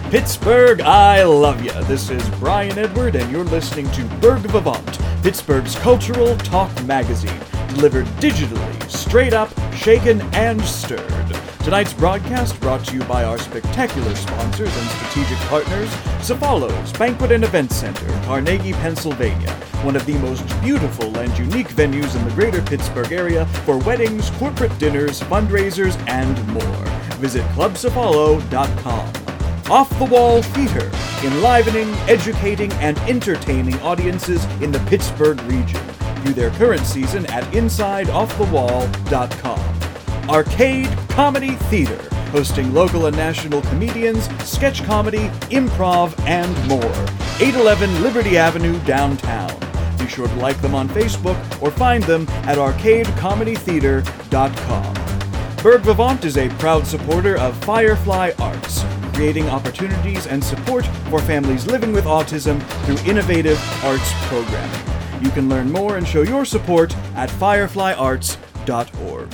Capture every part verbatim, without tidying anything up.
Pittsburgh, I love ya. This is Brian Edward, and you're listening to Berg Vivant, Pittsburgh's cultural talk magazine, delivered digitally, straight up, shaken, and stirred. Tonight's broadcast brought to you by our spectacular sponsors and strategic partners, Cefalos Banquet and Event Center, Carnegie, Pennsylvania, one of the most beautiful and unique venues in the greater Pittsburgh area for weddings, corporate dinners, fundraisers, and more. Visit club cefalo dot com. Off the Wall Theater, enlivening, educating, and entertaining audiences in the Pittsburgh region. View their current season at inside off the wall dot com. Arcade Comedy Theater, hosting local and national comedians, sketch comedy, improv, and more. eight eleven Liberty Avenue, downtown. Be sure to like them on Facebook or find them at arcade comedy theater dot com. Berg Vivant is a proud supporter of Firefly Arts, creating opportunities and support for families living with autism through innovative arts programming. You can learn more and show your support at firefly arts dot org.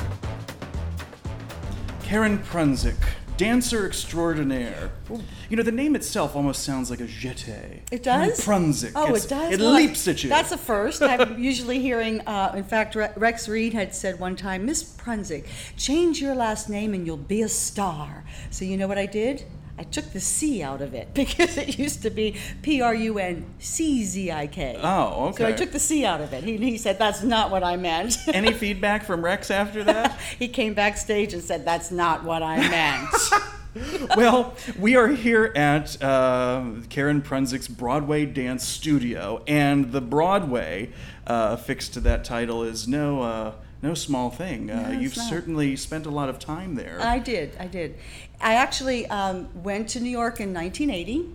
Karen Prunzik, dancer extraordinaire. You know, the name itself almost sounds like a jeté. It does? Karen Prunzik. Oh, It's, it does? It Well, leaps at you. That's a first. I'm usually hearing, uh, in fact, Re- Rex Reed had said one time, Miss Prunzik, change your last name and you'll be a star. So you know what I did? I took the C out of it because it used to be P R U N C Z I K. Oh, okay. So I took the C out of it. He, he said, that's not what I meant. Any feedback from Rex after that? He came backstage and said, that's not what I meant. Well, we are here at uh, Karen Prunzik's Broadway Dance Studio, and the Broadway uh, affixed to that title is no uh, no small thing. Uh, No, it's you've not. certainly spent a lot of time there. I did, I did. I actually um, went to New York in nineteen eighty.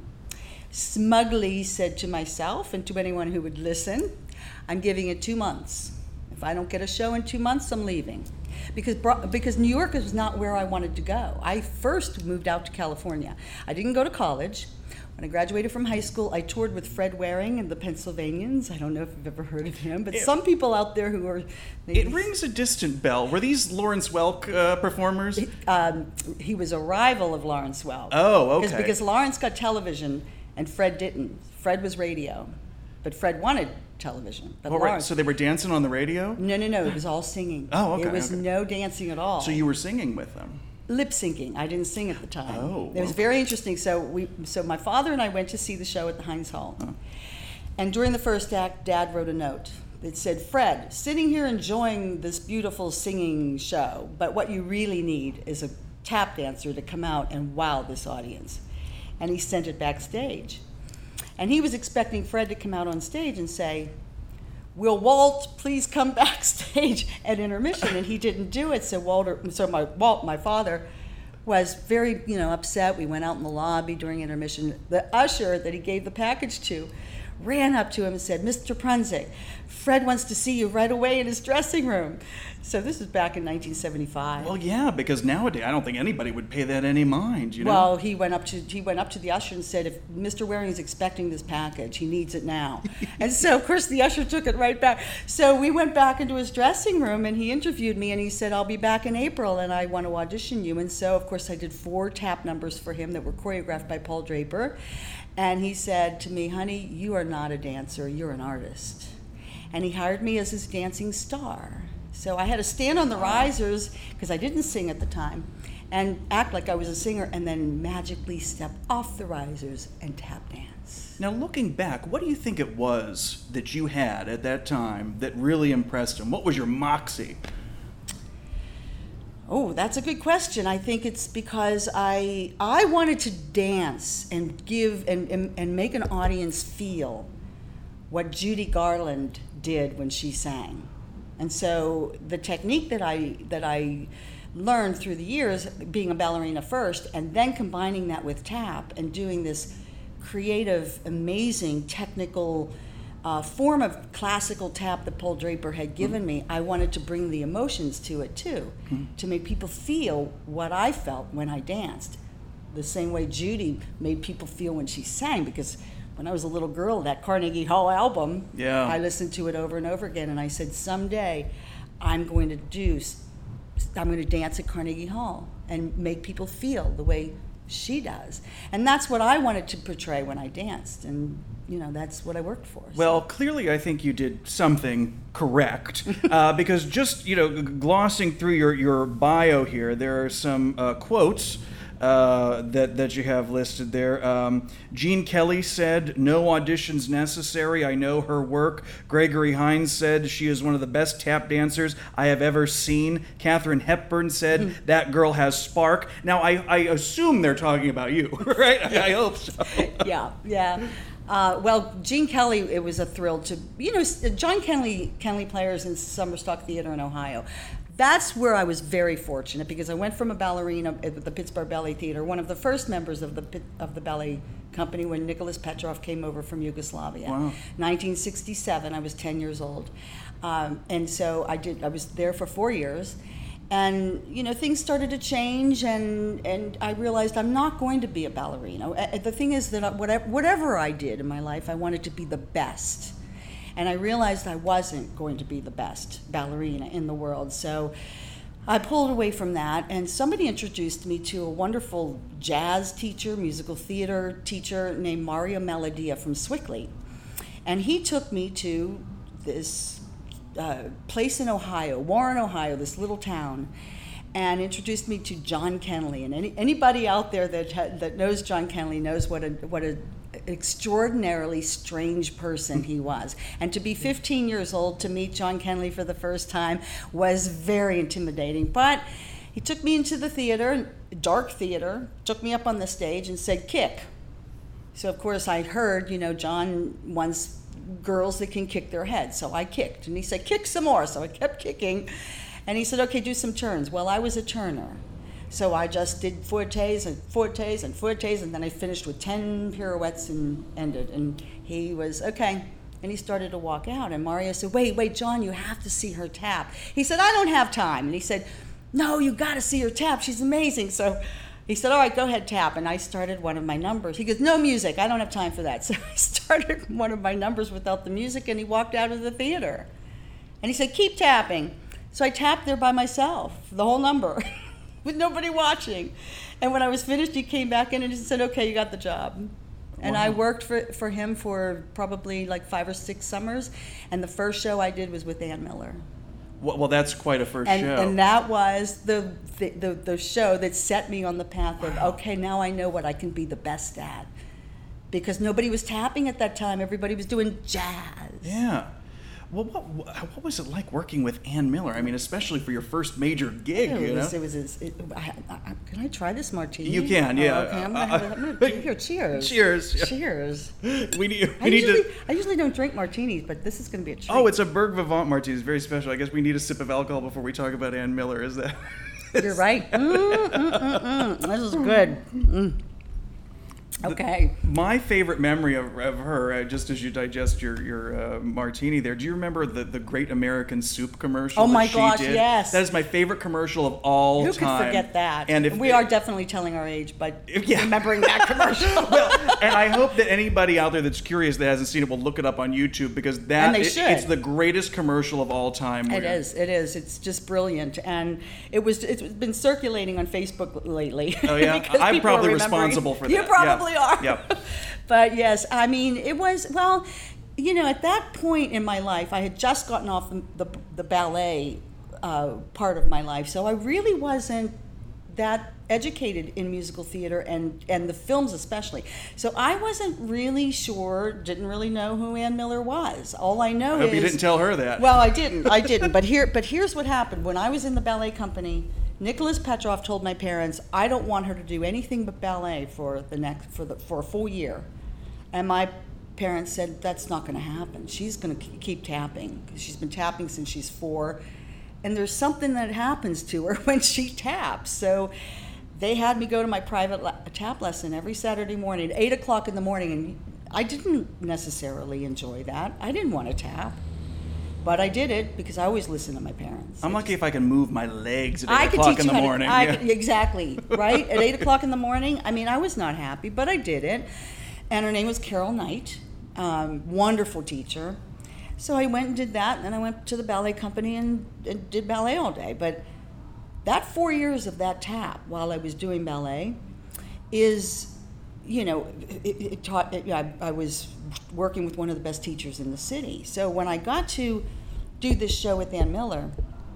Smugly said to myself and to anyone who would listen, I'm giving it two months. If I don't get a show in two months, I'm leaving. Because Bro- because New York is not where I wanted to go. I first moved out to California. I didn't go to college. When I graduated from high school, I toured with Fred Waring and the Pennsylvanians. I don't know if you've ever heard of him, but It- some people out there who are... It rings a distant bell. Were these Lawrence Welk uh, performers? Um, he was a rival of Lawrence Welk. Oh, Because, okay. because Lawrence got television and Fred didn't. Fred was radio, but Fred wanted television. But All right, Lawrence, so they were dancing on the radio? no, no, no, it was all singing. Oh, okay, It was okay. no dancing at all. So you were singing with them? Lip syncing. I didn't sing at the time. Oh, It was okay. very interesting. So we, so my father and I went to see the show at the Heinz Hall. And during the first act, Dad wrote a note that said, Fred, sitting here enjoying this beautiful singing show, but what you really need is a tap dancer to come out and wow this audience. And he sent it backstage. And he was expecting Fred to come out on stage and say, will Walt please come backstage at intermission? And he didn't do it. So Walter, so my Walt, my father, was very, you know, upset. We went out in the lobby during intermission. The usher that he gave the package to ran up to him and said, Mister Prunzik, Fred wants to see you right away in his dressing room. So this is back in nineteen seventy-five. Well, yeah, because nowadays I don't think anybody would pay that any mind, you know? Well, he went up to he went up to the usher and said, if Mister Waring is expecting this package, he needs it now. And so, of course, the usher took it right back. So we went back into his dressing room, and he interviewed me, and he said, I'll be back in April, and I want to audition you. And so, of course, I did four tap numbers for him that were choreographed by Paul Draper. And he said to me, honey, you are not a dancer, you're an artist. And he hired me as his dancing star. So I had to stand on the risers, because I didn't sing at the time, and act like I was a singer, and then magically step off the risers and tap dance. Now, looking back, what do you think it was that you had at that time that really impressed him? What was your moxie? Oh, that's a good question. I think it's because I I wanted to dance and give and, and, and make an audience feel what Judy Garland did when she sang. And so the technique that I that I learned through the years, being a ballerina first, and then combining that with tap and doing this creative, amazing, technical uh, form of classical tap that Paul Draper had given me, I wanted to bring the emotions to it too, mm-hmm. to make people feel what I felt when I danced. The same way Judy made people feel when she sang, because when I was a little girl, that Carnegie Hall album, yeah. I listened to it over and over again, and I said, someday I'm going to do, I'm going to dance at Carnegie Hall and make people feel the way she does. And that's what I wanted to portray when I danced. And, you know, that's what I worked for. So. Well, clearly I think you did something correct, uh, because just, you know, glossing through your, your bio here, there are some uh, quotes uh, that, that you have listed there. Um, Gene Kelly said, "No auditions necessary. I know her work." Gregory Hines said, "She is one of the best tap dancers I have ever seen." Katharine Hepburn said, mm. "That girl has spark." Now, I, I assume they're talking about you, right? I, I hope so. Yeah, yeah. Uh, well, Gene Kelly, it was a thrill to, you know, John Kenley, Kenley Players in Summer Stock Theater in Ohio. That's where I was very fortunate, because I went from a ballerina at the Pittsburgh Ballet Theater, one of the first members of the of the ballet company when Nicholas Petrov came over from Yugoslavia. Wow. nineteen sixty-seven, I was ten years old. Um, and so I did. I was there for four years. And, you know, things started to change, and, and I realized I'm not going to be a ballerina. The thing is that whatever, whatever I did in my life, I wanted to be the best. And I realized I wasn't going to be the best ballerina in the world. So I pulled away from that, and somebody introduced me to a wonderful jazz teacher, musical theater teacher named Mario Melodia from Swickley. And he took me to this Uh, place in Ohio, Warren, Ohio, this little town, and introduced me to John Kenley. And any, anybody out there that ha- that knows John Kenley knows what a what a extraordinarily strange person he was. And to be fifteen years old to meet John Kenley for the first time was very intimidating. But he took me into the theater, dark theater, took me up on the stage and said, "Kick." So of course I'd heard, you know, John wants girls that can kick their heads. So I kicked, and he said, "Kick some more." So I kept kicking, and he said, "Okay, do some turns." Well, I was a turner, so I just did fortes and fortes and fortes, and then I finished with ten pirouettes and ended. And he was, "Okay." And he started to walk out, and Mario said, wait, wait, John, you have to see her tap. He said, "I don't have time." And he said, "No, you got to see her tap. She's amazing." So he said, "All right, go ahead, tap." And I started one of my numbers. He goes, "No music. I don't have time for that." So I started one of my numbers without the music, and he walked out of the theater. And he said, "Keep tapping." So I tapped there by myself, the whole number, with nobody watching. And when I was finished, he came back in and he said, "Okay, you got the job." And wow. I worked for, for him for probably like five or six summers. And the first show I did was with Ann Miller. Well, that's quite a first and, show. And that was the, the, the, the show that set me on the path of, wow. okay, now I know what I can be the best at. Because nobody was tapping at that time. Everybody was doing jazz. Yeah. Well, what what was it like working with Ann Miller? I mean, especially for your first major gig, it you was, know? It was, it was it, I, I, can I try this martini? You can, yeah. Oh, okay, I'm going to have it. Here, cheers. Cheers. Yeah. Cheers. We need, we I, need usually, to... I usually don't drink martinis, but this is going to be a treat. Oh, it's a Berg Vivant martini. It's very special. I guess we need a sip of alcohol before we talk about Ann Miller, is that... You're right. Mm, mm, mm, mm. This is good. Mm. Okay. The, my favorite memory of, of her, uh, just as you digest your your uh, martini there, do you remember the, the Great American Soup commercial? Oh my that she gosh, did? yes. That is my favorite commercial of all Who time. Who could forget that? And if we it, are definitely telling our age, but yeah. remembering that commercial. Well, and I hope that anybody out there that's curious that hasn't seen it will look it up on YouTube, because that and they it, should. It's the greatest commercial of all time. It is. It is. It's just brilliant, and it was. It's been circulating on Facebook lately. Oh yeah, I'm probably responsible for that. You probably yeah. are. Yep. But yes, I mean, it was, well, you know, at that point in my life, I had just gotten off the, the, the ballet uh, part of my life, so I really wasn't that educated in musical theater and, and the films especially. So I wasn't really sure, didn't really know who Ann Miller was. All I know I hope is... you didn't tell her that. Well, I didn't. I didn't. But here, but here's what happened. When I was in the ballet company, Nicholas Petrov told my parents, "I don't want her to do anything but ballet for the next for the for a full year." And my parents said, "That's not going to happen. She's going to keep tapping. She's been tapping since she's four, and there's something that happens to her when she taps." So they had me go to my private la- tap lesson every Saturday morning at eight o'clock in the morning, and I didn't necessarily enjoy that. I didn't want to tap. But I did it because I always listen to my parents. I'm I lucky just, if I can move my legs at I eight could o'clock teach in the you how morning. To, I yeah. could, exactly, right? At eight o'clock in the morning, I mean, I was not happy, but I did it. And her name was Carol Knight, um, wonderful teacher. So I went and did that, and then I went to the ballet company and, and did ballet all day. But that four years of that tap while I was doing ballet, is, you know, it, it taught, it, I, I was working with one of the best teachers in the city. So when I got to do this show with Ann Miller,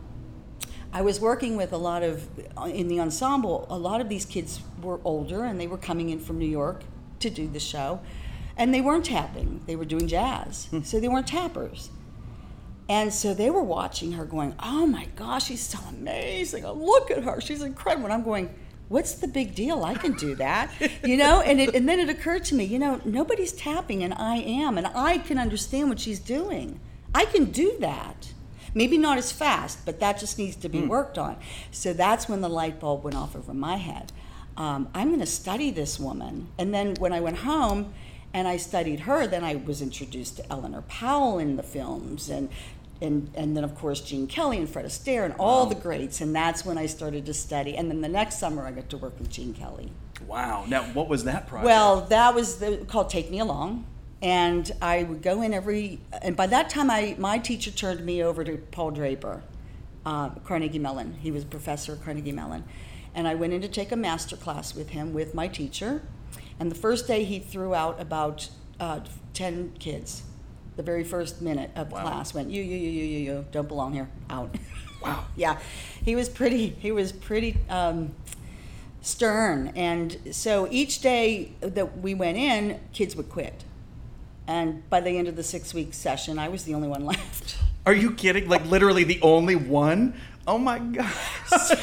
I was working with a lot of, in the ensemble, a lot of these kids were older and they were coming in from New York to do the show. And they weren't tapping, they were doing jazz. Hmm. So they weren't tappers. And so they were watching her going, oh my gosh, she's so amazing. Oh, look at her, she's incredible. And I'm going, what's the big deal? I can do that, you know? And it, and then it occurred to me, you know, nobody's tapping and I am, and I can understand what she's doing. I can do that. Maybe not as fast, but that just needs to be mm. worked on. So that's when the light bulb went off over my head. Um, I'm gonna study this woman. And then when I went home and I studied her, then I was introduced to Eleanor Powell in the films, and And, and then, of course, Gene Kelly and Fred Astaire and all wow. the greats. And that's when I started to study. And then the next summer, I got to work with Gene Kelly. Wow. Now, what was that project? Well, that was the, called Take Me Along. And I would go in every... And by that time, I my teacher turned me over to Paul Draper, uh, Carnegie Mellon. He was a professor at Carnegie Mellon. And I went in to take a master class with him, with my teacher. And the first day, he threw out about uh, ten kids. The very first minute of wow. class went, you, you, you, you, you, you, don't belong here, out. Wow. Yeah, he was pretty, he was pretty um, stern. And so each day that we went in, kids would quit. And by the end of the six-week session, I was the only one left. Are you kidding? Like literally the only one? Oh my gosh.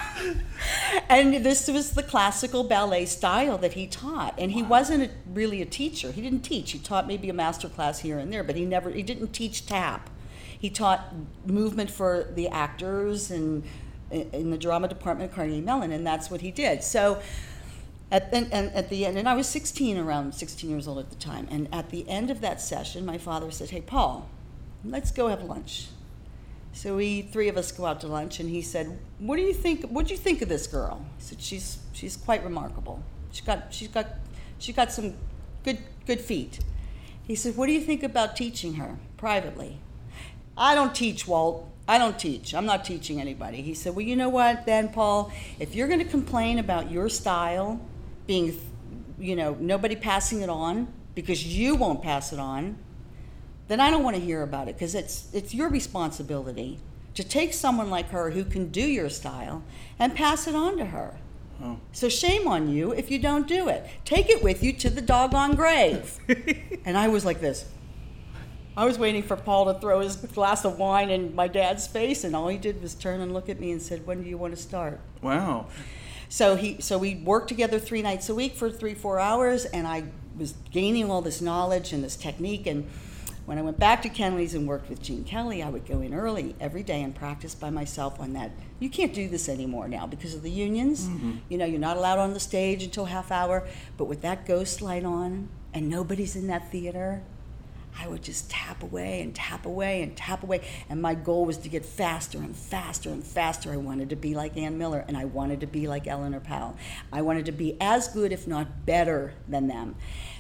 And this was the classical ballet style that he taught. And he wow. wasn't a, really a teacher. He didn't teach. He taught maybe a master class here and there, but he never, he didn't teach tap. He taught movement for the actors and in the drama department at Carnegie Mellon, and that's what he did. So at, and, and at the end, and I was sixteen, around sixteen years old at the time, and at the end of that session, my father said, hey, Paul, let's go have lunch. So we, three of us go out to lunch, and he said, what do you think, what do you think of this girl? He said, she's she's quite remarkable. She got, she's got, she got some good good feet. He said, what do you think about teaching her privately? I don't teach, Walt. I don't teach. I'm not teaching anybody. He said, well, you know what, then, Paul, if you're going to complain about your style being, you know, nobody passing it on because you won't pass it on, then I don't want to hear about it, because it's it's your responsibility to take someone like her who can do your style and pass it on to her. Oh. So shame on you if you don't do it. Take it with you to the doggone grave. And I was like this. I was waiting for Paul to throw his glass of wine in my dad's face, and all he did was turn and look at me and said, when do you want to start? Wow. So he so we worked together three nights a week for three, four hours, and I was gaining all this knowledge and this technique. And when I went back to Kennedy's and worked with Gene Kelly, I would go in early every day and practice by myself on that. You can't do this anymore now because of the unions. Mm-hmm. You know, you're not allowed on the stage until half hour. But with that ghost light on and nobody's in that theater, I would just tap away and tap away and tap away. And my goal was to get faster and faster and faster. I wanted to be like Ann Miller, and I wanted to be like Eleanor Powell. I wanted to be as good, if not better, than them.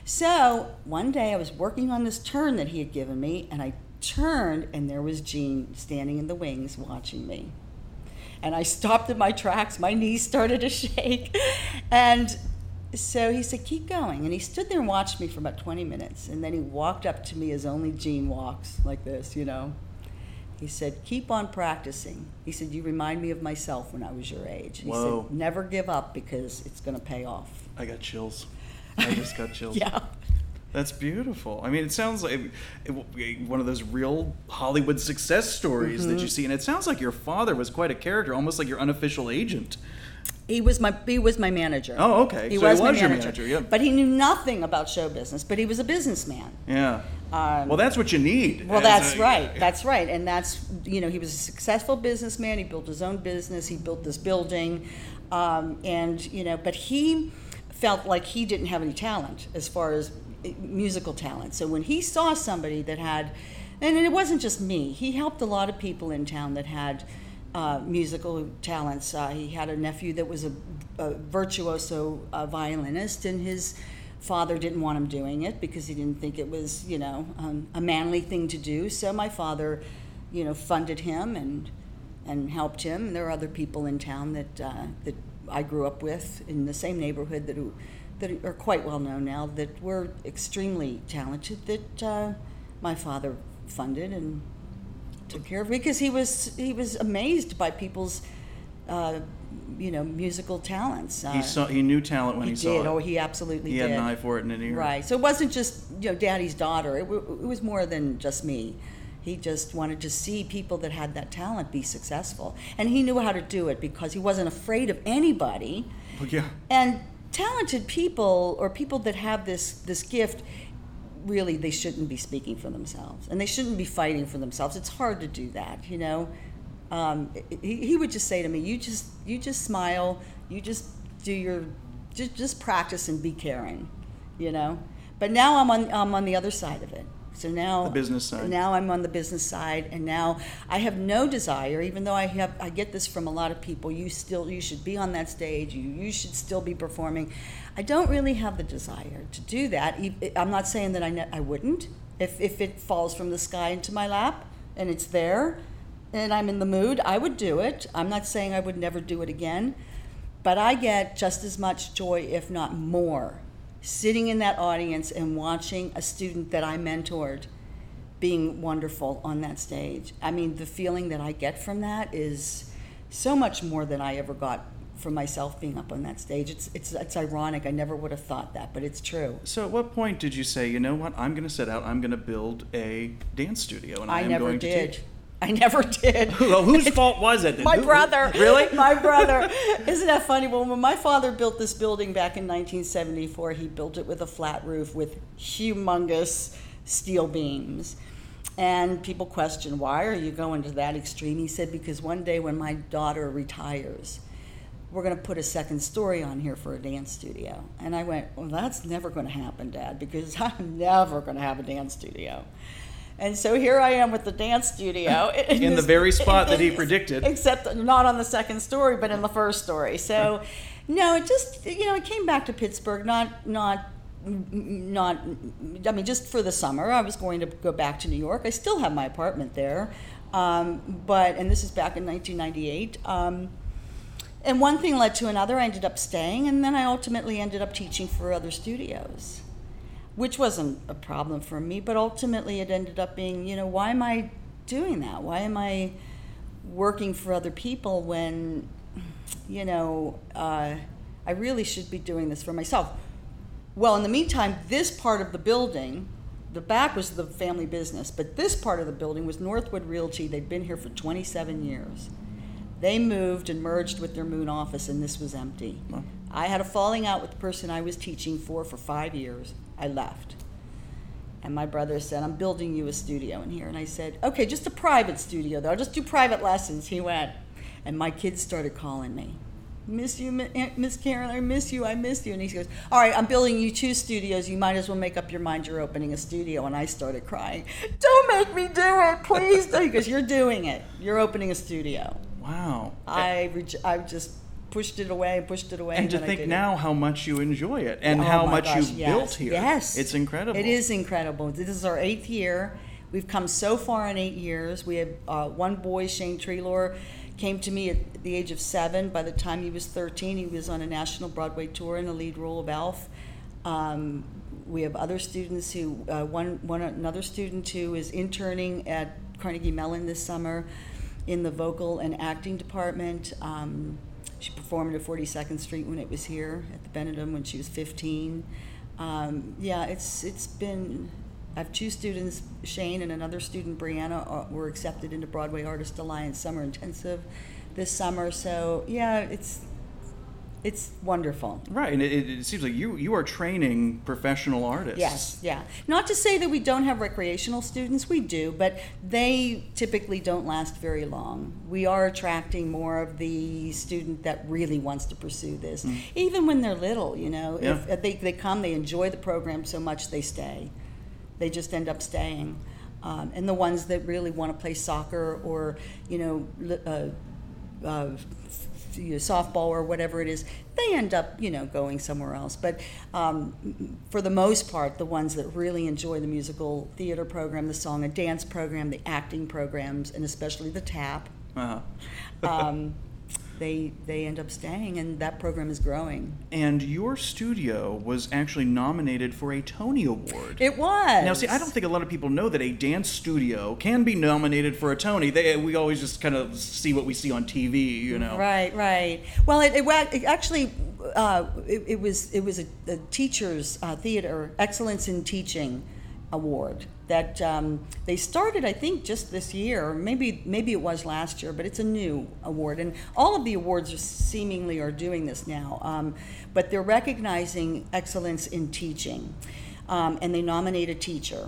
So one day I was working on this turn that he had given me, and I turned, and there was Gene standing in the wings watching me. And I stopped in my tracks. My knees started to shake. And so he said, keep going. And he stood there and watched me for about twenty minutes. And then he walked up to me as only Gene walks, like this, you know. He said, keep on practicing. He said, you remind me of myself when I was your age. He Whoa. said, never give up because it's going to pay off. I got chills. I just got chills. Yeah. That's beautiful. I mean, it sounds like it, it, one of those real Hollywood success stories mm-hmm. that you see. And it sounds like your father was quite a character, almost like your unofficial agent. He was my he was my manager. Oh, okay. He so was, he was my your manager. manager, yeah. But he knew nothing about show business, but he was a businessman. Yeah. Um, well, that's what you need. Well, that's a, right. That's right. And that's, you know, he was a successful businessman. He built his own business. He built this building. Um, and, you know, but he felt like he didn't have any talent as far as musical talent. So when he saw somebody that had, and it wasn't just me, he helped a lot of people in town that had uh, musical talents. Uh, he had a nephew that was a, a virtuoso uh, violinist, and his father didn't want him doing it because he didn't think it was, you know, um, a manly thing to do. So my father, you know, funded him and and helped him. And there were other people in town that uh, that I grew up with in the same neighborhood that who, that are quite well known now, that were extremely talented, that uh, my father funded and took care of, because he was he was amazed by people's uh, you know musical talents. Uh, he saw he knew talent when he, he saw did. it. Oh, he absolutely he did. had an eye for it and an ear. Right. So it wasn't just you know Daddy's daughter. It, w- it was more than just me. He just wanted to see people that had that talent be successful, and he knew how to do it because he wasn't afraid of anybody. Well, yeah. And talented people, or people that have this this gift, really they shouldn't be speaking for themselves, and they shouldn't be fighting for themselves. It's hard to do that, you know. Um, he, he would just say to me, "You just you just smile, you just do your just just practice and be caring," you know. But now I'm on I'm on the other side of it. So now The business side. Now I'm on the business side, and now I have no desire, even though I have I get this from a lot of people. You still you should be on that stage. You you should still be performing. I don't really have the desire to do that. I'm not saying that I ne- I wouldn't if if it falls from the sky into my lap and it's there, and I'm in the mood. I would do it. I'm not saying I would never do it again, but I get just as much joy, if not more, sitting in that audience and watching a student that I mentored being wonderful on that stage. I mean, the feeling that I get from that is so much more than I ever got from myself being up on that stage. It's it's it's ironic. I never would have thought that, but it's true. So at what point did you say, you know what, I'm going to set out, I'm going to build a dance studio, and I, I am never going did. to teach? I never did. Well, whose fault was it then? My Who- brother. Really? My brother. Isn't that funny? Well, when my father built this building back in nineteen seventy-four, he built it with a flat roof with humongous steel beams. And people question, why are you going to that extreme? He said, because one day when my daughter retires, we're going to put a second story on here for a dance studio. And I went, well, that's never going to happen, Dad, because I'm never going to have a dance studio. And so here I am with the dance studio. In, in the very spot that he predicted. Except not on the second story, but in the first story. So, no, it just, you know, it came back to Pittsburgh, not, not, not, I mean, just for the summer. I was going to go back to New York. I still have my apartment there. Um, but, and this is back in nineteen ninety-eight. Um, and one thing led to another. I ended up staying, and then I ultimately ended up teaching for other studios, which wasn't a problem for me, but ultimately it ended up being, you know, why am I doing that? Why am I working for other people when, you know, uh, I really should be doing this for myself? Well, in the meantime, this part of the building, the back was the family business, but this part of the building was Northwood Realty. They'd been here for twenty-seven years. They moved and merged with their Moon office, and this was empty. Wow. I had a falling out with the person I was teaching for for five years. I left. And my brother said, I'm building you a studio in here. And I said, okay, just a private studio, though. I'll just do private lessons. He went. And my kids started calling me. Miss you, Miss Karen, I miss you, I miss you. And he goes, all right, I'm building you two studios. You might as well make up your mind you're opening a studio. And I started crying. Don't make me do it, please. He goes, you're doing it. You're opening a studio. Wow. I, reg- I just pushed it away, pushed it away. And to then I think did now it. how much you enjoy it and Oh how my much gosh, you've yes, built here. Yes. It's incredible. It is incredible. This is our eighth year. We've come so far in eight years. We have uh, one boy, Shane Treelor, came to me at the age of seven. By the time he was thirteen, he was on a national Broadway tour in the lead role of Alf. Um, we have other students who, uh, one, one another student who is interning at Carnegie Mellon this summer in the vocal and acting department. Um, she performed at forty-second Street when it was here at the Benedum when she was fifteen. Um, yeah, it's it's been. I have two students, Shane and another student, Brianna, uh, were accepted into Broadway Artist Alliance Summer Intensive this summer. So yeah, it's it's wonderful. Right, and it, it seems like you you are training professional artists. Yes, yeah. Not to say that we don't have recreational students, we do, but they typically don't last very long. We are attracting more of the student that really wants to pursue this, mm. even when they're little, you know. Yeah. If they, they come, they enjoy the program so much, they stay. They just end up staying. Um, and the ones that really want to play soccer or, you know, uh, uh, you know, softball or whatever it is, they end up, you know, going somewhere else. But um, for the most part, the ones that really enjoy the musical theater program, the song and dance program, the acting programs, and especially the tap, Uh-huh. um, they they end up staying, and that program is growing. And your studio was actually nominated for a Tony Award. It was. Now, see, I don't think a lot of people know that a dance studio can be nominated for a Tony. They, we always just kind of see what we see on T V, you know. Right, right. Well, it, it, wa- it actually, uh, it, it was it was a, a teachers uh, theater excellence in teaching award that um, they started, I think, just this year, or maybe maybe it was last year, but it's a new award, and all of the awards are seemingly are doing this now. Um, but they're recognizing excellence in teaching, um, and they nominate a teacher,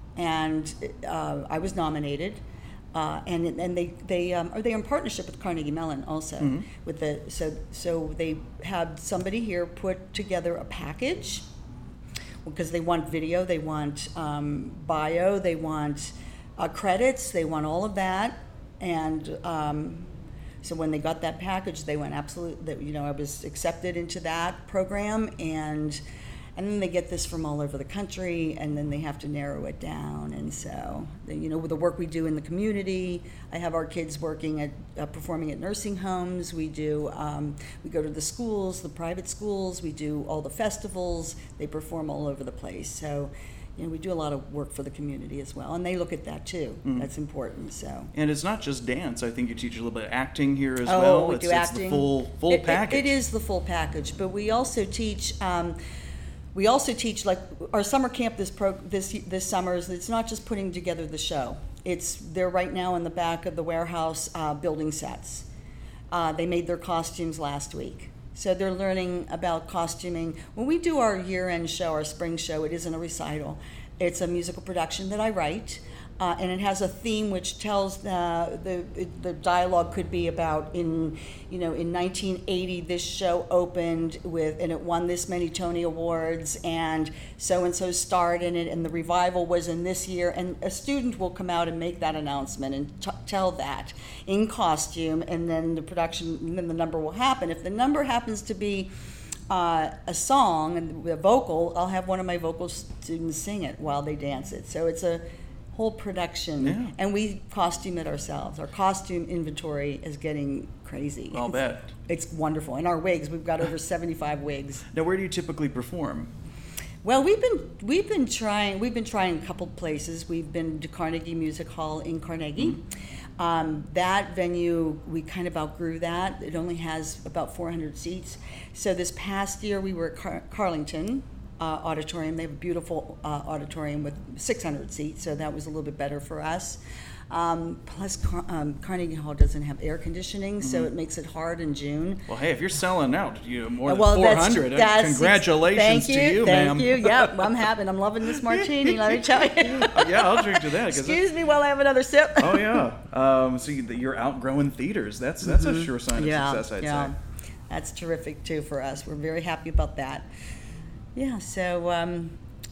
and uh, I was nominated. Uh, and and they they um, are they in partnership with Carnegie Mellon also, mm-hmm. with the so so they had somebody here put together a package, because they want video, they want um, bio, they want uh, credits, they want all of that, and um, so when they got that package, they went absolutely. You know, I was accepted into that program, and. And then they get this from all over the country, and then they have to narrow it down. And so, you know, with the work we do in the community, I have our kids working at, uh, performing at nursing homes. We do, um, we go to the schools, the private schools. We do all the festivals. They perform all over the place. So, you know, we do a lot of work for the community as well, and they look at that too. Mm. That's important. So. And it's not just dance. I think you teach a little bit of acting here as oh, well. we it's, do it's acting. the full full it, package. It, it is the full package, but we also teach. Um, We also teach, like, our summer camp this pro, this this summer is, it's not just putting together the show. It's, they're right now in the back of the warehouse uh, building sets. Uh, they made their costumes last week. So they're learning about costuming. When we do our year-end show, our spring show, it isn't a recital. It's a musical production that I write. Uh, and it has a theme which tells uh, the the dialogue could be about in you know in nineteen eighty this show opened with and it won this many Tony Awards, and so and so starred in it, and the revival was in this year, and a student will come out and make that announcement and t- tell that in costume, and then the production and then the number will happen. If the number happens to be uh, a song and a vocal, I'll have one of my vocal students sing it while they dance it. So it's a whole production, yeah. And we costume it ourselves. Our costume inventory is getting crazy. I'll bet. It's wonderful. And our wigs, we've got over seventy-five wigs. Now, where do you typically perform? Well, we've been we've been trying we've been trying a couple places. We've been to Carnegie Music Hall in Carnegie. Mm-hmm. Um, that venue, we kind of outgrew that. It only has about four hundred seats. So this past year, we were at Car- Carlington. Uh, auditorium. They have a beautiful uh, auditorium with six hundred seats, so that was a little bit better for us. Um, plus, Car- um, Carnegie Hall doesn't have air conditioning, mm-hmm. so it makes it hard in June. Well, hey, if you're selling out, you know, more than well, four hundred, that's, that's, congratulations thank you, to you, thank ma'am. you. Yep, I'm having, I'm loving this martini. Let me tell you. Yeah, I'll drink to that. Excuse me while I have another sip. Oh yeah. Um, so you, you're outgrowing theaters. That's that's mm-hmm. a sure sign of yeah, success, I'd yeah. say. That's terrific too for us. We're very happy about that. Yeah, so, um,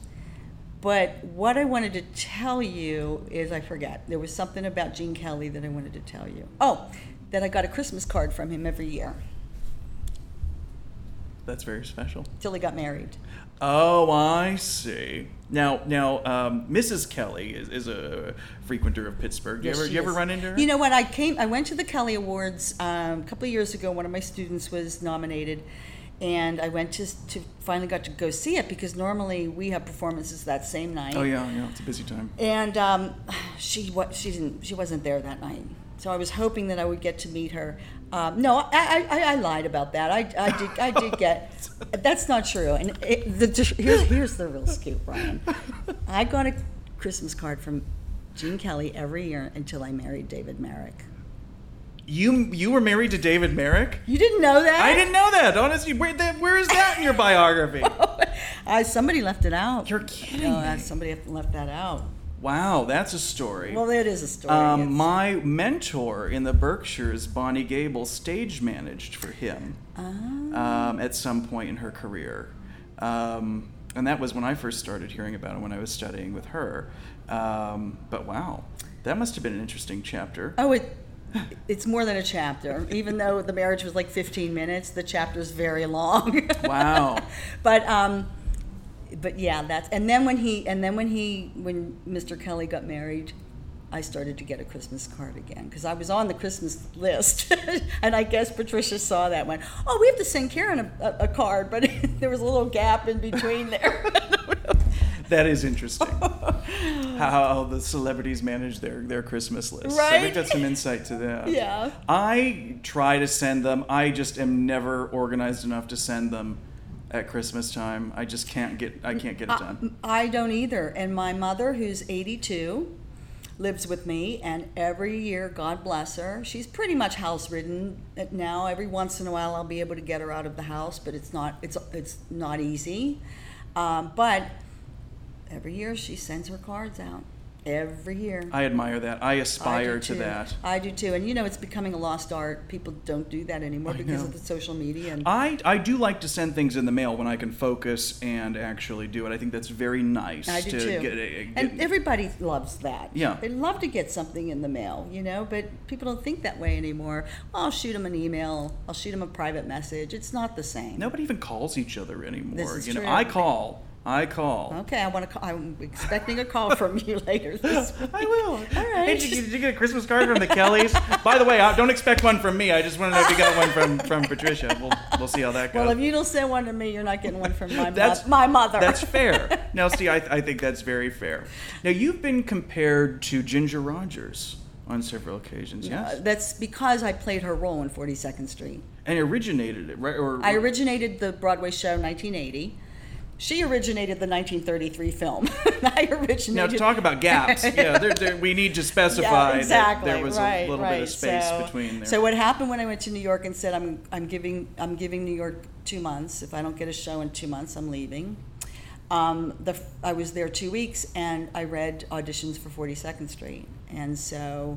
but what I wanted to tell you is, I forget, there was something about Gene Kelly that I wanted to tell you. Oh, that I got a Christmas card from him every year. That's very special. Till he got married. Oh, I see. Now, now, um, Missus Kelly is, is a frequenter of Pittsburgh. Do you Yes, ever, she you ever is. run into her? You know what? I came. I went to the Kelly Awards um, a couple of years ago. One of my students was nominated. And I went to to finally got to go see it, because normally we have performances that same night. Oh yeah, yeah, it's a busy time. And um, she what she didn't she wasn't there that night, so I was hoping that I would get to meet her. Um, no, I, I I lied about that. I, I did I did get. That's not true. And it, the, here's here's the real scoop, Brian. I got a Christmas card from Gene Kelly every year until I married David Merrick. You you were married to David Merrick? You didn't know that? I didn't know that. Honestly, where that where is that in your biography? I somebody left it out. You're kidding No, me. somebody left that out. Wow, that's a story. Well, it is a story. Um, It's- my mentor in the Berkshires, Bonnie Gable, stage managed for him Ah. um, at some point in her career. Um, and that was when I first started hearing about him, when I was studying with her. Um, but wow, that must have been an interesting chapter. Oh, it it's more than a chapter. Even though the marriage was like fifteen minutes, the chapter's very long. Wow. But um, but yeah, that's and then when he and then when he when Mister Kelly got married, I started to get a Christmas card again because I was on the Christmas list. And I guess Patricia saw that and went, oh, we have to send Karen a, a, a card, but there was a little gap in between there. That is interesting. How the celebrities manage their, their Christmas list. Right? So we've got some insight to that. Yeah. I try to send them. I just am never organized enough to send them at Christmas time. I just can't get I can't get it done. I, I don't either. And my mother, who's eighty-two, lives with me, and every year, God bless her, she's pretty much house ridden now. Every once in a while I'll be able to get her out of the house, but it's not it's it's not easy. Um, but every year she sends her cards out. Every year. I admire that. I aspire I do to too. that. I do too. And you know, it's becoming a lost art. People don't do that anymore I because know. of the social media. And I, I do like to send things in the mail when I can focus and actually do it. I think that's very nice. I do to too. Get, get, and everybody loves that. Yeah. They love to get something in the mail, you know, but people don't think that way anymore. Well, I'll shoot them an email. I'll shoot them a private message. It's not the same. Nobody even calls each other anymore. This is you know, true. I call. I call. Okay, I want to. Call, I'm expecting a call from you later this week. I will. All right. Hey, did you, did you get a Christmas card from the Kellys? By the way, I don't expect one from me. I just want to know if you got one from, from Patricia. We'll we'll see how that goes. Well, if you don't send one to me, you're not getting one from my That's- mo- my mother. That's fair. Now, see, I, I think that's very fair. Now, you've been compared to Ginger Rogers on several occasions, yes? Uh, that's because I played her role in forty-second Street. And originated it, right? Or, I originated the Broadway show nineteen eighty. She originated the nineteen thirty-three film. I originated. Now, to talk about gaps, yeah, there, there, we need to specify Yeah, exactly. that there was right, a little right. bit of space so, between there. So what happened when I went to New York and said I'm I'm giving I'm giving New York two months. If I don't get a show in two months, I'm leaving. Um, the I was there two weeks and I read auditions for forty-second Street, and so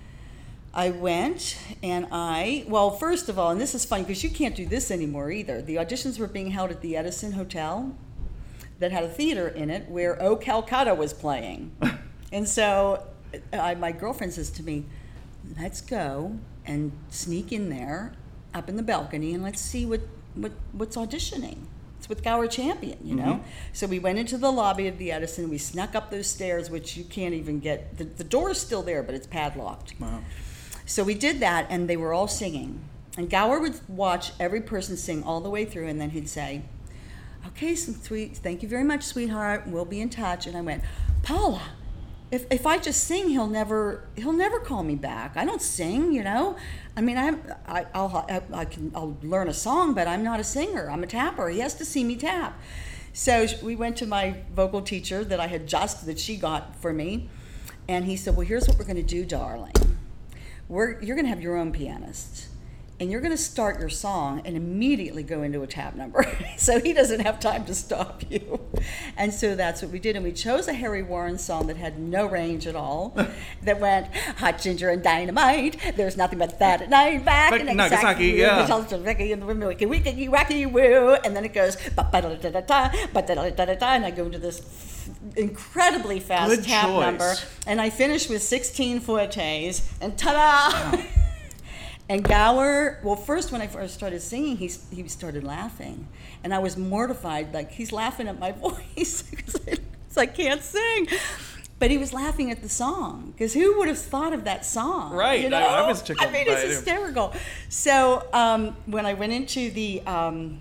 I went and I well first of all, and this is funny because you can't do this anymore either. The auditions were being held at the Edison Hotel that had a theater in it where O Calcutta was playing. And so I, my girlfriend says to me, let's go and sneak in there up in the balcony and let's see what, what what's auditioning. It's with Gower Champion, you know? Mm-hmm. So we went into the lobby of the Edison, we snuck up those stairs, which you can't even get, the, the door is still there, but it's padlocked. Wow. So we did that, and they were all singing. And Gower would watch every person sing all the way through, and then he'd say, okay, some sweet, thank you very much, sweetheart. We'll be in touch. And I went, Paula, if if I just sing, he'll never he'll never call me back. I don't sing, you know. I mean, I I I'll I, I can I'll learn a song, but I'm not a singer. I'm a tapper. He has to see me tap. So we went to my vocal teacher that I had just that she got for me, and he said, well, here's what we're going to do, darling. We're you're going to have your own pianist. And you're going to start your song and immediately go into a tap number. So he doesn't have time to stop you. And so that's what we did. And we chose a Harry Warren song that had no range at all. That went, hot ginger and dynamite. There's nothing but that at night. Back But in Nagasaki, yeah. Ricky and the Wicky Wicky Wacky Woo. And then it goes, ba-da-da-da-da, ba-da-da-da-da, and I go into this incredibly fast Good tap choice. number. And I finish with sixteen fouettes. And ta-da! Wow. And Gower, well, first when I first started singing, he he started laughing, and I was mortified. Like, he's laughing at my voice because I can't sing. But he was laughing at the song because who would have thought of that song? Right, You know? I- I was tickled I mean, by it's it. hysterical. So um, when I went into the um,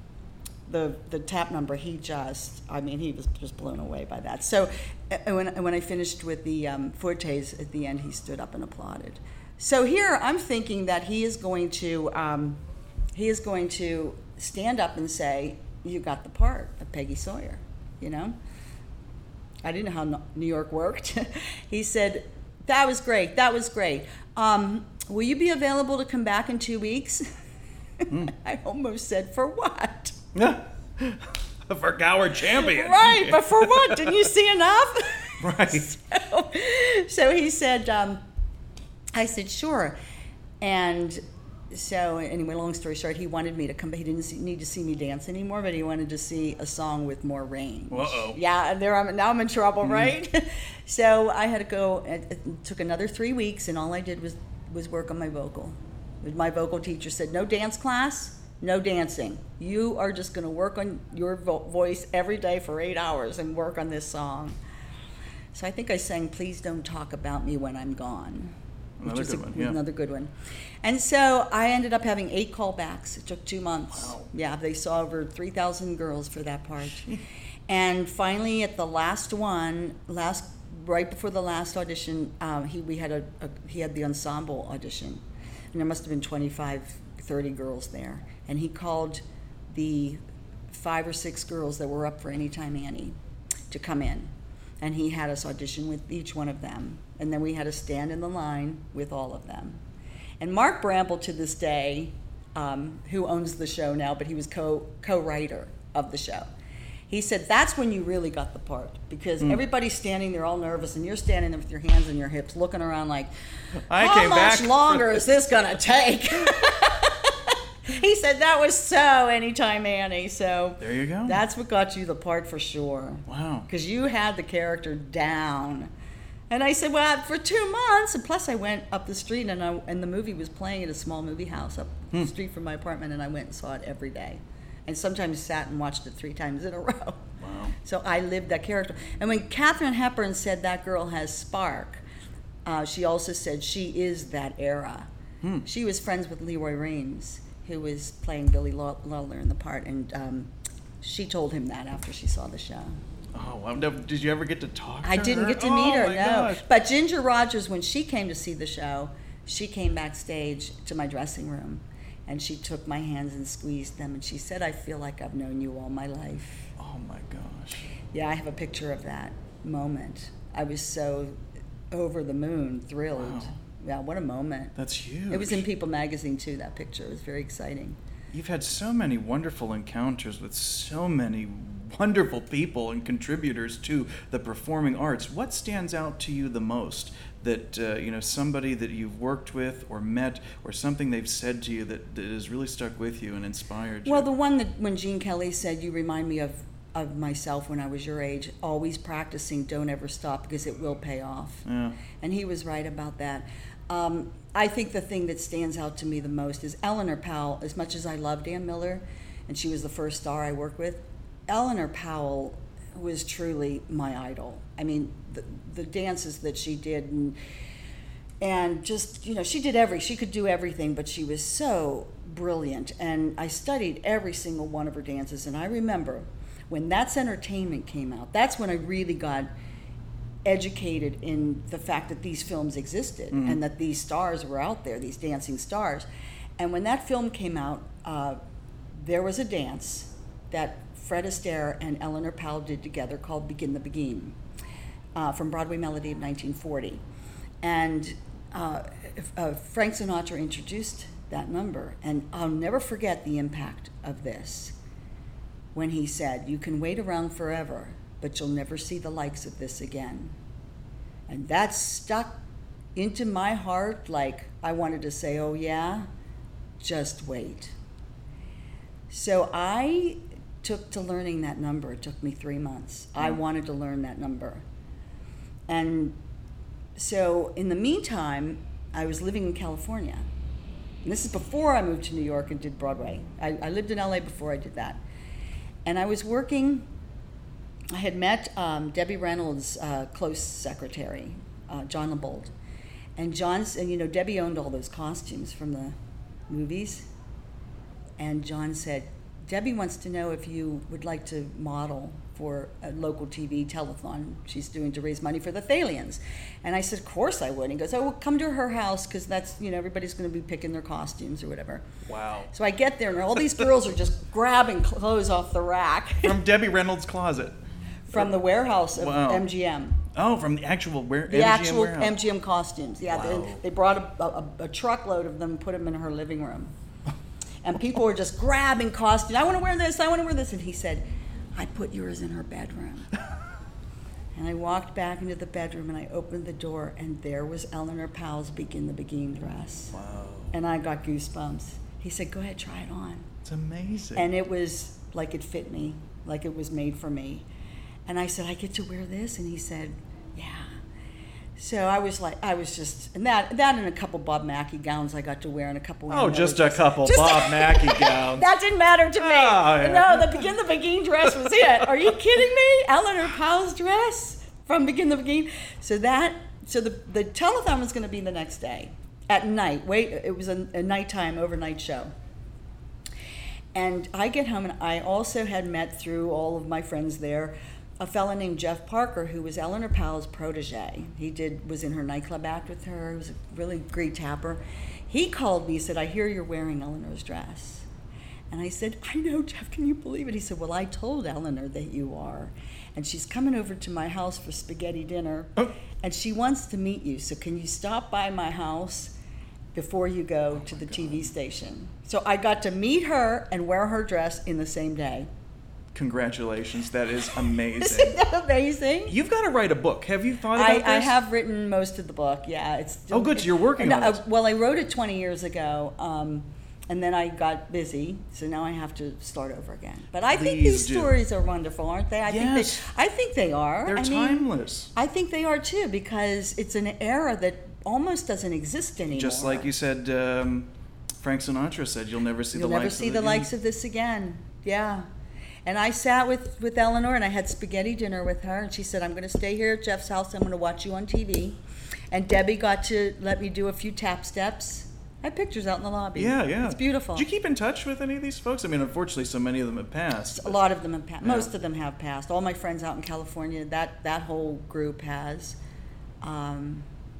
the the tap number, he just, I mean, he was just blown away by that. So uh, when when I finished with the um, fortes at the end, he stood up and applauded. So here I'm thinking that he is going to um, he is going to stand up and say, "You got the part of Peggy Sawyer," you know. I didn't know how No- New York worked. He said, "That was great. That was great. Um, will you be available to come back in two weeks?" Mm. I almost said, "For what?" For Gower Champion. Right, but for what? Didn't you see enough? Right. so, so he said. Um, I said, sure. And so, anyway, long story short, he wanted me to come. He didn't see, need to see me dance anymore, but he wanted to see a song with more range. Uh-oh. Yeah, and there I'm, now I'm in trouble, mm. right? So I had to go. It, it took another three weeks, and all I did was, was work on my vocal. My vocal teacher said, no dance class, no dancing. You are just going to work on your vo- voice every day for eight hours and work on this song. So I think I sang Please Don't Talk About Me When I'm Gone. Another which good a, one, yeah. Another good one. And so I ended up having eight callbacks. It took two months. Wow. Yeah, they saw over three thousand girls for that part. And finally, at the last one, last right before the last audition, um, he we had a, a he had the ensemble audition, and there must have been twenty-five, thirty girls there. And he called the five or six girls that were up for Anytime Annie to come in, and he had us audition with each one of them, and then we had to stand in the line with all of them. And Mark Bramble, to this day, um, who owns the show now, but he was co co-writer of the show. He said, that's when you really got the part, because mm. everybody's standing there all nervous, and you're standing there with your hands in your hips, looking around like, I how came much back longer is this going to take? He said, that was so Anytime Annie. So there you go. That's what got you the part for sure. Wow. Because you had the character down. And I said, well, for two months, and plus I went up the street, and, I, and the movie was playing at a small movie house up hmm. the street from my apartment, and I went and saw it every day. And sometimes sat and watched it three times in a row. Wow. So I lived that character. And when Katharine Hepburn said that girl has spark, uh, she also said she is that era. Hmm. She was friends with Leroy Reams, who was playing Billy Lawler in the part, and um, she told him that after she saw the show. Oh, wow. Did you ever get to talk to I her? didn't get to meet oh, her, my no. Gosh. But Ginger Rogers, when she came to see the show, she came backstage to my dressing room, and she took my hands and squeezed them, and she said, I feel like I've known you all my life. Oh, my gosh. Yeah, I have a picture of that moment. I was so over the moon, thrilled. Wow. Yeah, what a moment. That's huge. It was in People magazine, too, that picture. It was very exciting. You've had so many wonderful encounters with so many wonderful people and contributors to the performing arts. What stands out to you the most? That uh, you know, somebody that you've worked with or met, or something they've said to you that, that has really stuck with you and inspired you? Well, the one that when Gene Kelly said, you remind me of, of myself when I was your age, always practicing, don't ever stop, because it will pay off. Yeah. And he was right about that. Um, I think the thing that stands out to me the most is Eleanor Powell. As much as I love Dan Miller, and she was the first star I worked with, Eleanor Powell was truly my idol. I mean, the, the dances that she did, and and just, you know, she did every, she could do everything, but she was so brilliant. And I studied every single one of her dances, and I remember when That's Entertainment came out, that's when I really got educated in the fact that these films existed, mm-hmm. and that these stars were out there, these dancing stars. And when that film came out, uh, there was a dance that Fred Astaire and Eleanor Powell did together called Begin the Begin, uh, from Broadway Melody of nineteen forty. And uh, uh, Frank Sinatra introduced that number, and I'll never forget the impact of this when he said, you can wait around forever, but you'll never see the likes of this again. And that stuck into my heart like I wanted to say, oh yeah, just wait. So I took to learning that number. It took me three months. I wanted to learn that number. And so in the meantime, I was living in California. And this is before I moved to New York and did Broadway. I, I lived in L A before I did that. And I was working, I had met um, Debbie Reynolds' uh, close secretary, uh, John LeBold. And John's, and you know, Debbie owned all those costumes from the movies. And John said, Debbie wants to know if you would like to model for a local T V telethon she's doing to raise money for the Thalians. And I said, of course I would. And he goes, oh, well, come to her house, because that's, you know, everybody's going to be picking their costumes or whatever. Wow. So I get there, and all these girls are just grabbing clothes off the rack. From Debbie Reynolds' closet. From the warehouse of Wow. M G M. Oh, from the actual where, The M G M actual warehouse. M G M costumes. Yeah, Wow. they, they brought a, a, a truckload of them and put them in her living room. And people were just grabbing costumes. I want to wear this, I want to wear this. And he said, I put yours in her bedroom. And I walked back into the bedroom, and I opened the door, and there was Eleanor Powell's Begin the Begin dress. Wow. And I got goosebumps. He said, go ahead, try it on. It's amazing. And it was like it fit me, like it was made for me. And I said, I get to wear this? And he said, yeah. So I was like, I was just, and that that and a couple Bob Mackie gowns I got to wear, and a couple. Oh, just a couple Just Bob a- Mackie gowns. That didn't matter to me. Oh, yeah. No, the Begin the Begin dress was it. Are you kidding me? Eleanor Powell's dress? from begin to beginning. So that, so the, the telethon was going to be the next day at night. Wait, it was a, a nighttime overnight show. And I get home, and I also had met through all of my friends there a fellow named Jeff Parker, who was Eleanor Powell's protege. He did was in her nightclub act with her. He was a really great tapper. He called me, said, "I hear you're wearing Eleanor's dress." And I said, "I know, Jeff, can you believe it?" He said, "Well, I told Eleanor that you are. And she's coming over to my house for spaghetti dinner. Oh. And she wants to meet you. So can you stop by my house before you go oh to the God. T V station?" So I got to meet her and wear her dress in the same day. Congratulations. That is amazing. Isn't that amazing? You've got to write a book. Have you thought about I, this? I have written most of the book, yeah. It's still, oh, good. So you're working on it. Uh, well, I wrote it twenty years ago. Um, And then I got busy, so now I have to start over again. But I Please think these do. stories are wonderful, aren't they? I Yes. think they, I think they are. They're I timeless. Mean, I think they are too, because it's an era that almost doesn't exist anymore. Just like you said, um, Frank Sinatra said, "You'll never see You'll the never likes see of the it likes again." of this again. Yeah. And I sat with, with Eleanor, and I had spaghetti dinner with her, and she said, "I'm going to stay here at Jeff's house. I'm going to watch you on T V." And Debbie got to let me do a few tap steps. I have pictures out in the lobby. Yeah, yeah. It's beautiful. Do you keep in touch with any of these folks? I mean, unfortunately, so many of them have passed. A lot of them have passed. Yeah. Most of them have passed. All my friends out in California, that, that whole group has. Um,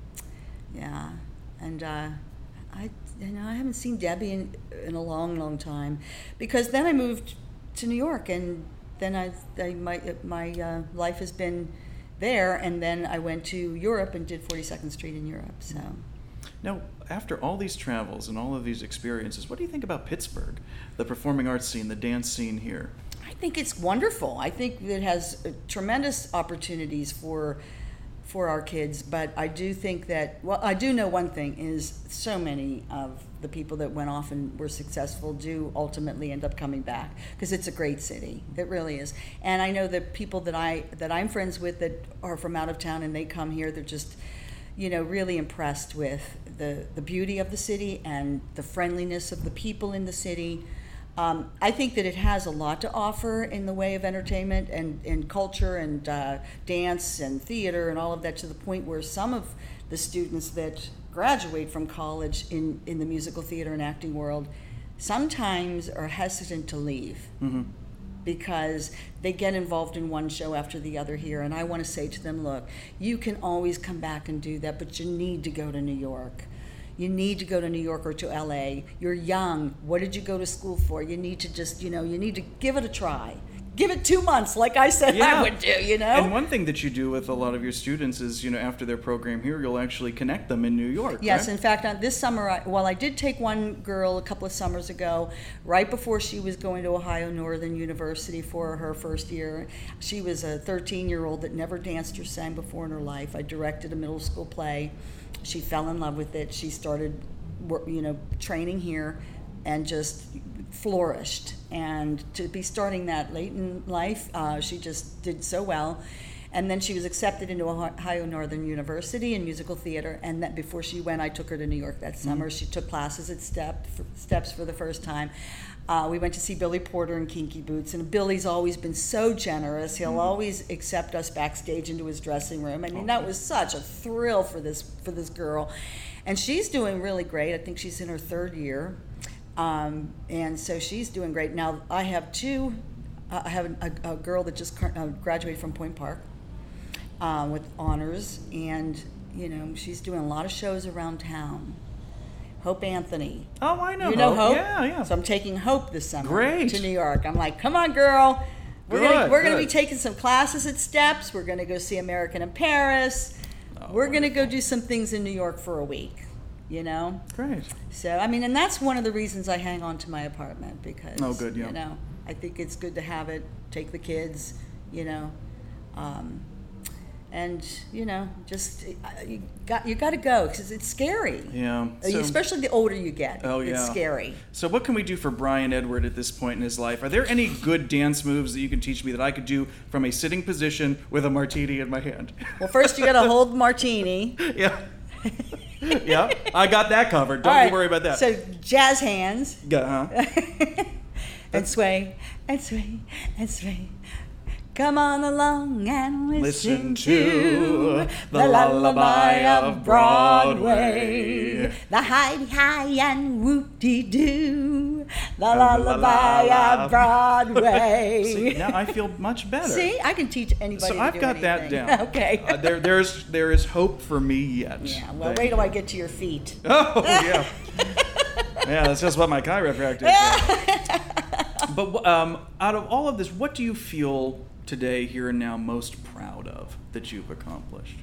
yeah. And uh, I, you know, I haven't seen Debbie in, in a long, long time. Because then I moved to New York, and then I, I my, my uh, life has been there. And then I went to Europe and did forty-second Street in Europe. So. Now, after all these travels and all of these experiences, what do you think about Pittsburgh, the performing arts scene, the dance scene here? I think it's wonderful. I think it has uh, tremendous opportunities for for our kids, but I do think that, well, I do know one thing is so many of the people that went off and were successful do ultimately end up coming back, because it's a great city. It really is. And I know that people that I that I'm friends with that are from out of town and they come here, they're just, you know, really impressed with the, the beauty of the city and the friendliness of the people in the city. Um, I think that it has a lot to offer in the way of entertainment and, and culture and uh, dance and theater and all of that, to the point where some of the students that graduate from college in, in the musical theater and acting world sometimes are hesitant to leave. Mm-hmm. Because they get involved in one show after the other here. And I want to say to them, look, you can always come back and do that, but you need to go to New York. You need to go to New York or to L A. You're young. What did you go to school for? You need to just, you know, you need to give it a try. Give it two months, like I said yeah. I would do, you know? And one thing that you do with a lot of your students is, you know, after their program here, you'll actually connect them in New York, Yes, right? In fact, uh, this summer, I, well, I did take one girl a couple of summers ago, right before she was going to Ohio Northern University for her first year. She was a thirteen-year-old that never danced or sang before in her life. I directed a middle school play. She fell in love with it. She started, you know, training here and just flourished. And to be starting that late in life, uh, she just did so well. And then she was accepted into Ohio Northern University in musical theater. And that before she went, I took her to New York that summer. Mm-hmm. She took classes at Step, for, Steps for the first time. Uh, we went to see Billy Porter and Kinky Boots. And Billy's always been so generous. He'll mm-hmm. always accept us backstage into his dressing room. I mean, that was such a thrill for this for this girl. And she's doing really great. I think she's in her third year. Um, and so she's doing great. Now, I have two, uh, I have a, a girl that just uh, graduated from Point Park uh, with honors, and, you know, she's doing a lot of shows around town. Hope Anthony. Oh, I know You know Hope? Yeah, yeah. So I'm taking Hope this summer Great. to New York. I'm like, come on, girl. We're Good, gonna, we're going to good. be taking some classes at Steps. We're going to go see American in Paris. Oh, we're going to go do some things in New York for a week. You know? Great. So, I mean, and that's one of the reasons I hang on to my apartment, because, Oh, good, yeah. you know, I think it's good to have it, take the kids, you know, um, and, you know, just, uh, you got you got to go, because it's scary. Yeah. So- Especially the older you get. Oh, yeah. It's scary. So what can we do for Brian Edward at this point in his life? Are there any good dance moves that you can teach me that I could do from a sitting position with a martini in my hand? Well, first you got to hold the martini. Yeah. Yeah, I got that covered. Don't All right, you worry about that. So jazz hands. Yeah, huh? and sway, and sway, and sway. Come on along and listen, Listen to to the lullaby of Broadway. The hidey-hi and whoop-de-doo. The lullaby of Broadway. See, now I feel much better. See, I can teach anybody So to I've do got that anything. down. Okay. Uh, there, there's, there is hope for me yet. Yeah, well, Thank wait till you. I get to your feet. Oh, yeah. Yeah, that's just what my chiropractor said. But um, out of all of this, what do you feel today, here and now, most proud of that you've accomplished?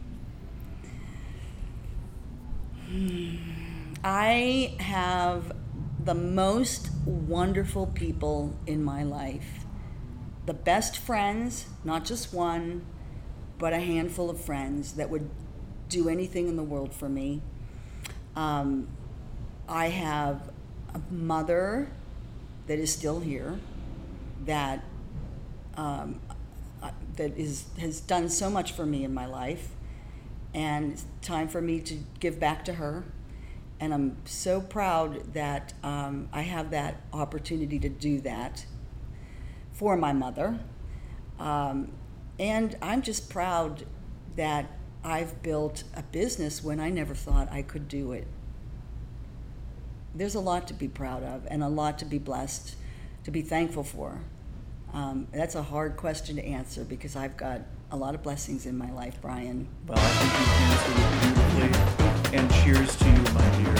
I have the most wonderful people in my life. The best friends, not just one, but a handful of friends that would do anything in the world for me. Um, I have a mother that is still here, that um, that is has done so much for me in my life, and it's time for me to give back to her. And I'm so proud that um, I have that opportunity to do that for my mother. Um, and I'm just proud that I've built a business when I never thought I could do it. There's a lot to be proud of and a lot to be blessed, to be thankful for. Um, that's a hard question to answer because I've got a lot of blessings in my life, Brian. Well, I think you've answered it beautifully. And cheers to you, my dear.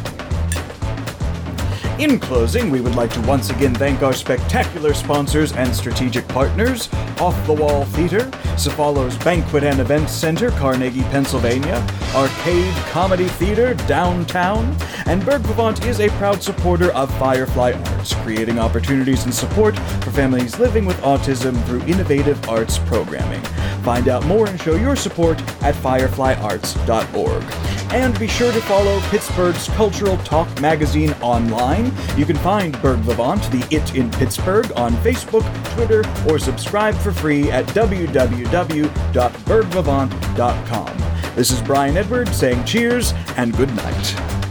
In closing, we would like to once again thank our spectacular sponsors and strategic partners, Off the Wall Theater, Cephalo's Banquet and Events Center, Carnegie, Pennsylvania, Arcade Comedy Theater, downtown, and Berg Vivant is a proud supporter of Firefly Arts, creating opportunities and support for families living with autism through innovative arts programming. Find out more and show your support at firefly arts dot org. And be sure to follow Pittsburgh's Cultural Talk magazine online. You can find Berg Vivant, the It in Pittsburgh, on Facebook, Twitter, or subscribe for free at w w w dot berg vivant dot com. This is Brian Edward saying cheers and good night.